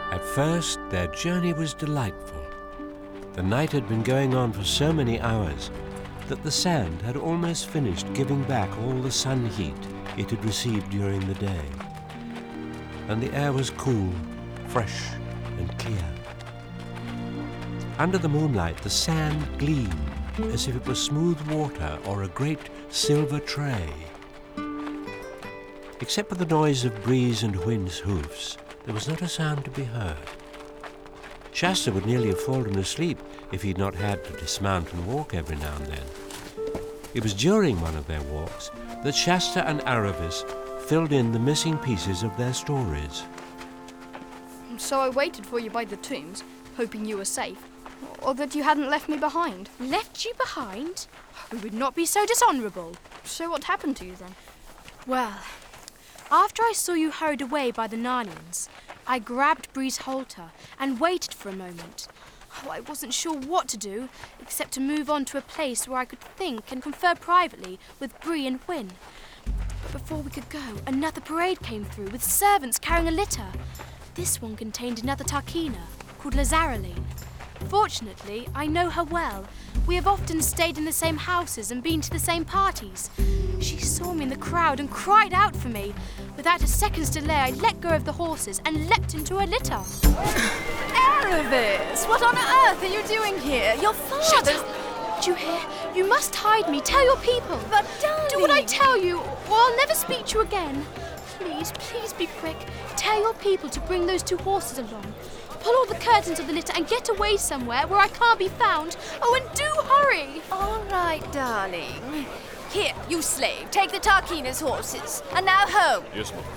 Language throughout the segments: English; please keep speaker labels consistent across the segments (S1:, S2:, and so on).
S1: At first, their journey was delightful. The night had been going on for so many hours that the sand had almost finished giving back all the sun heat it had received during the day. And the air was cool, fresh, and clear. Under the moonlight, the sand gleamed as if it was smooth water or a great silver tray. Except for the noise of Bree's and Wind's hoofs, there was not a sound to be heard. Shasta would nearly have fallen asleep if he had not had to dismount and walk every now and then. It was during one of their walks that Shasta and Aravis filled in the missing pieces of their stories.
S2: So I waited for you by the tombs, hoping you were safe, or that you hadn't left me behind.
S3: Left you behind? We would not be so dishonourable.
S2: So what happened to you then?
S3: Well, after I saw you hurried away by the Narnians, I grabbed Bree's halter and waited for a moment. I wasn't sure what to do, except to move on to a place where I could think and confer privately with Bree and Wyn. But before we could go, another parade came through with servants carrying a litter. This one contained another Tarkina, called Lazareline. Fortunately, I know her well. We have often stayed in the same houses and been to the same parties. She saw me in the crowd and cried out for me. Without a second's delay, I let go of the horses and leapt into her litter.
S4: Aravis, what on earth are you doing here? Your father...
S3: Shut up! Do you hear? You must hide me. Tell your people.
S4: But darling...
S3: Do what I tell you, or I'll never speak to you again. Please, please be quick. Tell your people to bring those two horses along. Pull all the curtains of the litter and get away somewhere where I can't be found. Oh, and do hurry!
S4: All right, darling. Here, you slave, take the Tarkina's horses. And now home.
S5: Yes, ma'am.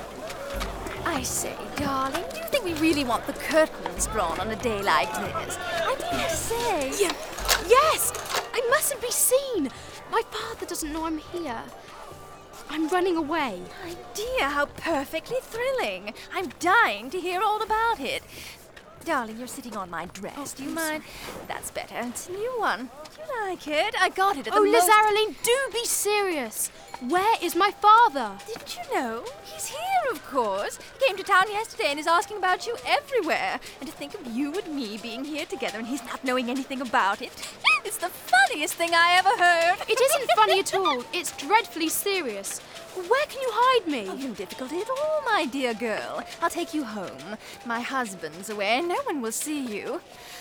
S4: I say, darling, do you think we really want the curtains drawn on a day like this? I dare say...
S3: Yes! I mustn't be seen. My father doesn't know I'm here. I'm running away.
S4: My dear, how perfectly thrilling. I'm dying to hear all about it. Darling, you're sitting on my dress.
S3: Oh,
S4: do you mind? That's better. It's a new one. Do you like it? I got it at the
S3: Lazareline, do be serious. Where is my father?
S4: Didn't you know? He's here, of course. He came to town yesterday and is asking about you everywhere. And to think of you and me being here together and he's not knowing anything about it. It's the funniest thing I ever heard.
S3: It isn't funny at all. It's dreadfully serious. Where can you hide me?
S4: Oh, no difficulty at all, my dear girl. I'll take you home. My husband's away and no one will see you.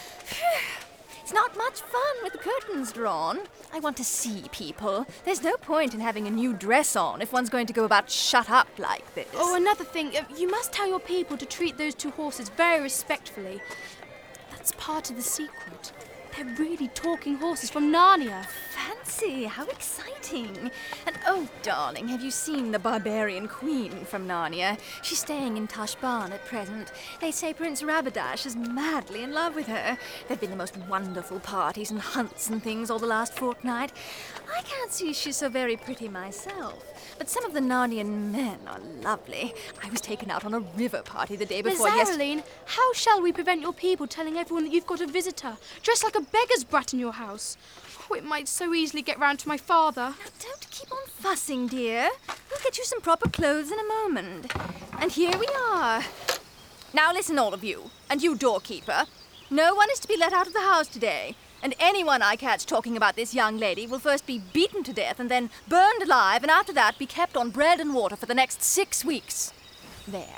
S4: It's not much fun with the curtains drawn. I want to see people. There's no point in having a new dress on if one's going to go about shut up like this.
S3: Oh, another thing. You must tell your people to treat those two horses very respectfully. That's part of the secret. They're really talking horses from Narnia.
S4: Fancy, how exciting. And oh, darling, have you seen the barbarian queen from Narnia? She's staying in Tashbaan at present. They say Prince Rabadash is madly in love with her. There've been the most wonderful parties and hunts and things all the last fortnight. I can't see she's so very pretty myself, but some of the Narnian men are lovely. I was taken out on a river party the day before
S3: Lazareline, how shall we prevent your people telling everyone that you've got a visitor, dressed like a beggar's brat in your house? Oh, it might so easily get round to my father.
S4: Now, don't keep on fussing, dear. We'll get you some proper clothes in a moment. And here we are. Now listen, all of you, and you doorkeeper. No one is to be let out of the house today. And anyone I catch talking about this young lady will first be beaten to death and then burned alive, and after that be kept on bread and water for the next 6 weeks. There.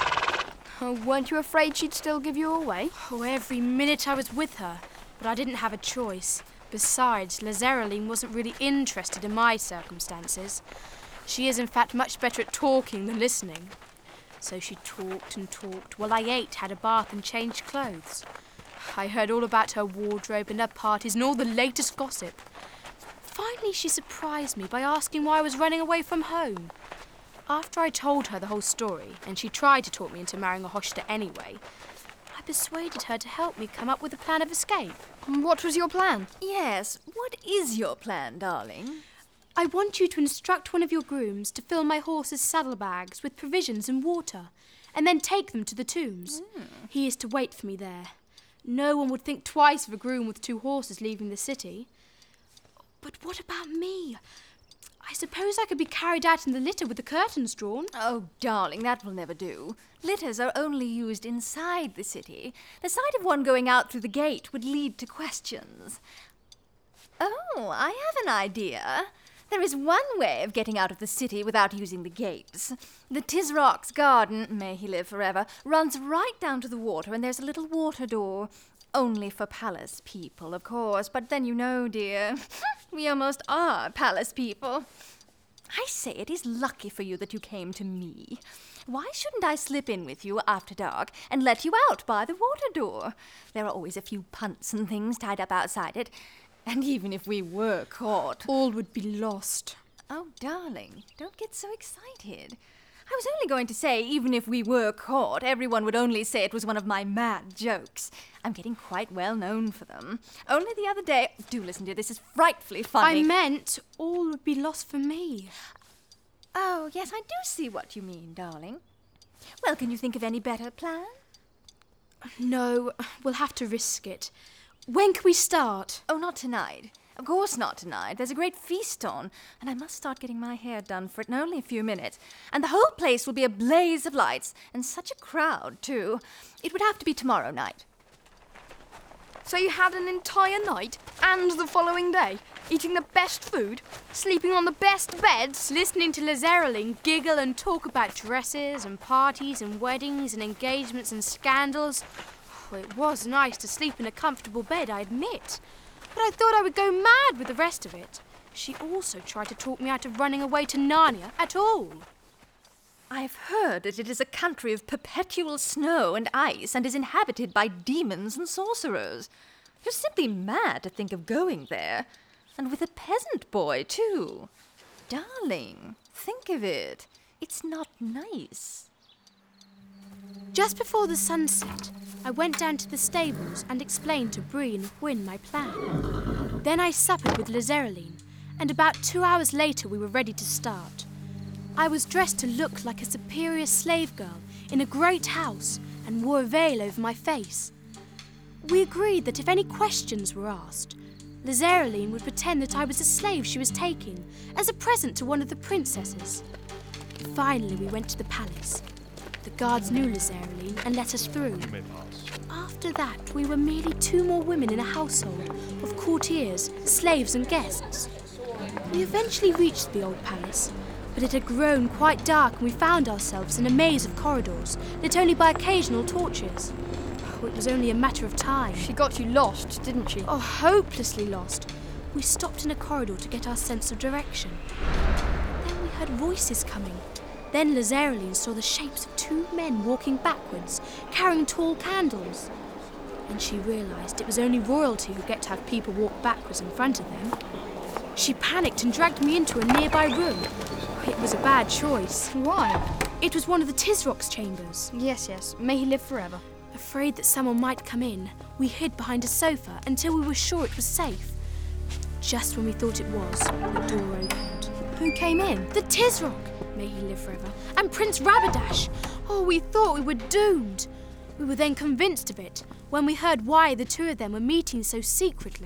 S2: Oh, weren't you afraid she'd still give you away?
S3: Oh, every minute I was with her, but I didn't have a choice. Besides, Lazareline wasn't really interested in my circumstances. She is, in fact, much better at talking than listening. So she talked and talked while I ate, had a bath and changed clothes. I heard all about her wardrobe and her parties and all the latest gossip. Finally, she surprised me by asking why I was running away from home. After I told her the whole story, and she tried to talk me into marrying a Hoshter anyway, I persuaded her to help me come up with a plan of escape.
S2: What was your plan?
S4: Yes, what is your plan, darling?
S3: I want you to instruct one of your grooms to fill my horse's saddlebags with provisions and water, and then take them to the tombs. He is to wait for me there. No one would think twice of a groom with 2 horses leaving the city. But what about me? I suppose I could be carried out in the litter with the curtains drawn.
S4: Oh, darling, that will never do. Litters are only used inside the city. The sight of one going out through the gate would lead to questions. Oh, I have an idea. There is one way of getting out of the city without using the gates. The Tisrock's garden, may he live forever, runs right down to the water, and there's a little water door. Only for palace people, of course, but then you know, dear, we almost are palace people. I say it is lucky for you that you came to me. Why shouldn't I slip in with you after dark and let you out by the water door? There are always a few punts and things tied up outside it, and even if we were caught...
S3: All would be lost.
S4: Oh, darling, don't get so excited. I was only going to say, even if we were caught, everyone would only say it was one of my mad jokes. I'm getting quite well known for them. Only the other day... Do listen, dear, this is frightfully funny.
S3: I meant all would be lost for me.
S4: Oh, yes, I do see what you mean, darling. Well, can you think of any better plan?
S3: No, we'll have to risk it. When can we start?
S4: Oh, not tonight. Of course not tonight. There's a great feast on, and I must start getting my hair done for it in only a few minutes. And the whole place will be a blaze of lights, and such a crowd, too. It would have to be tomorrow night.
S2: So you had an entire night and the following day, eating the best food, sleeping on the best beds?
S3: Listening to Lazereline giggle and talk about dresses and parties and weddings and engagements and scandals. Oh, it was nice to sleep in a comfortable bed, I admit. But I thought I would go mad with the rest of it. She also tried to talk me out of running away to Narnia at all.
S4: I've heard that it is a country of perpetual snow and ice and is inhabited by demons and sorcerers. You're simply mad to think of going there. And with a peasant boy, too. Darling, think of it. It's not nice.
S3: Just before the sun set, I went down to the stables and explained to Bree and Hwyn my plan. Then I suppered with Lazereline, and about 2 hours later we were ready to start. I was dressed to look like a superior slave girl in a great house and wore a veil over my face. We agreed that if any questions were asked, Lazereline would pretend that I was a slave she was taking as a present to one of the princesses. Finally, we went to the palace. The guards knew Lazereline and let us through. After that, we were merely 2 more women in a household of courtiers, slaves and guests. We eventually reached the old palace, but it had grown quite dark and we found ourselves in a maze of corridors, lit only by occasional torches. Oh, it was only a matter of time.
S2: She got you lost, didn't she?
S3: Oh, hopelessly lost. We stopped in a corridor to get our sense of direction. Then we heard voices coming. Then Lazereline saw the shapes of 2 men walking backwards, carrying tall candles. And she realised it was only royalty who get to have people walk backwards in front of them. She panicked and dragged me into a nearby room. It was a bad choice.
S2: Why?
S3: It was one of the Tisrock's chambers.
S2: Yes. May he live forever.
S3: Afraid that someone might come in, we hid behind a sofa until we were sure it was safe. Just when we thought it was, the door opened.
S2: Who came in?
S3: The Tisrock, may he live forever, and Prince Rabadash. Oh, we thought we were doomed. We were then convinced of it when we heard why the 2 of them were meeting so secretly.